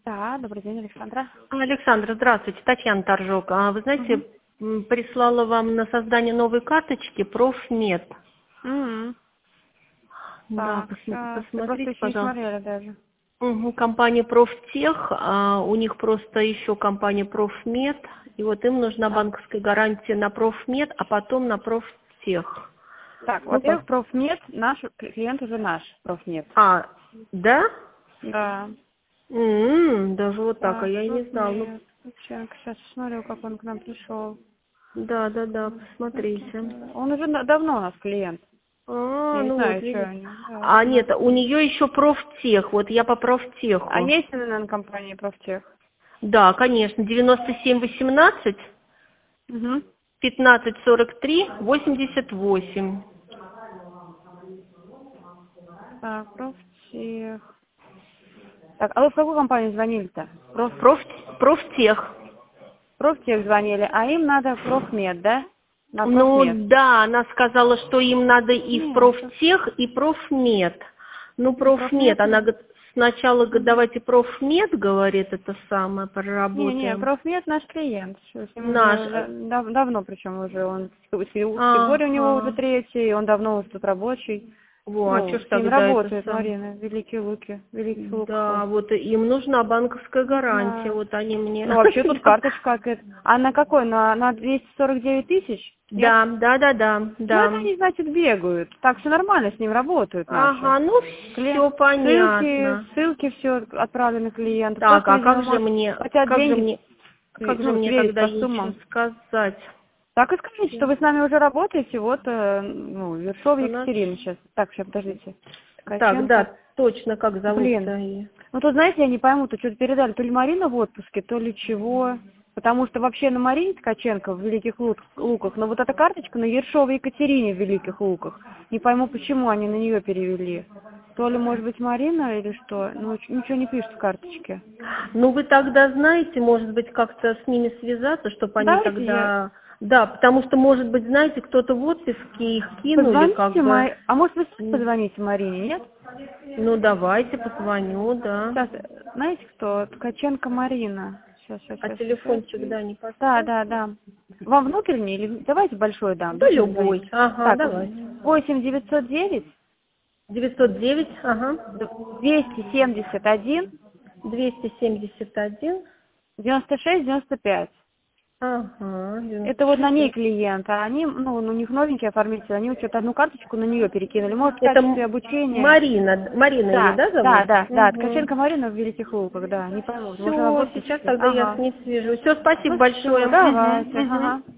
Да, добрый день, Александра. Александра, здравствуйте, Татьяна Торжок. Вы знаете, прислала вам на создание новой карточки Профмед. Мгм. Да, Так, сейчас. Просто посмотрите, еще не пожалуйста. смотрели даже. Компания Профтех, у них просто еще компания Профмед, и вот им нужна Так, банковская гарантия на Профмед, а потом на Профтех. так, Ну, во-первых, профмед, наш клиент уже наш, профмед. да? Да. Даже вот так, а Так, я и не знала. Ну, профмед. Сейчас посмотрю, как он к нам пришел. да, посмотрите. Он уже давно у нас клиент. Я не Ну вот, знаю, что видите. они. Да, у нас... Нет, у нее еще профтех, вот я по А профтеху. есть ННН компании профтех? Да, конечно, 9718 Угу. 1543 88. Так, профтех. Так, а вы в какую компанию звонили-то? Профтех. Профтех звонили, а им надо профмед, да? На Ну профмед. да, она сказала, что им надо и в Нет, профтех, и профмед. Ну, ну, профмед, профмед. она говорит, сначала говорит, давайте профмед, говорит, это самое, Не, проработаем. профмед наш клиент. С ним Наш. уже давно, причем уже он категория у него уже Ага. третья, он давно уже тут рабочий. А Ну, что ж с ним тогда это работает сам? Марина, Великие Луки, в Великих Луках Да, он. вот им нужна банковская Не гарантия, знаю. вот они мне... Ну, вообще тут карточка. А на какой? На 249 тысяч? Нет? Да. Ну, это они, значит, бегают. Так все нормально, с ним работают наши. Ага, ну все Ссылки, понятно. ссылки все отправлены клиенту. Так, Просто, а видимо, может, хотят деньги, как же ну, мне сверить тогда по еще суммам. сказать? Так и скажите, что вы с нами уже работаете, вот, ну, Вершова У нас... Екатерина сейчас. Так, сейчас, подождите. Так, Ткаченко. да, точно, как Блин. зовут-то? Ну, тут, знаете, я не пойму, тут что-то передали, то ли Марина в отпуске, то ли чего. Потому что вообще на Марине Ткаченко в Великих Луках, но вот эта карточка на Ершовой Екатерине в Великих Луках. Не пойму, почему они на нее перевели. То ли, может быть, Марина или что? Ну, ничего не пишет в карточке. Ну, вы тогда знаете, может быть, как-то с ними связаться, чтобы они Давайте я... тогда... Да, потому что, может быть, знаете, кто-то в отпуске их кинули, как Позвоните, бы... А может, вы сами позвоните Марине, нет? Ну, давайте, позвоню, да. Сейчас, знаете кто? Ткаченко Марина. А Сейчас. телефончик, да, не Да, поставь. да, да. Вам внутренний или... Давайте большой дам. Да, Будем звонить. любой. Ага, Так, давайте. 8909 909, ага. 271 271, 96 95. ага, Это вот на ней 96. клиент, а они, ну, у них новенькие оформители, они вот что-то одну карточку на нее перекинули. Может, в Это качестве обучения. Марина ее, Да, да, да, зовут? да, да. Угу. Ткаченко Марина в Великих Луках, да, не пойму. Может, она в Все, сейчас отпуске. тогда я с Ага. ней свяжусь. Все, спасибо Ну большое. все, давайте, Угу. ага.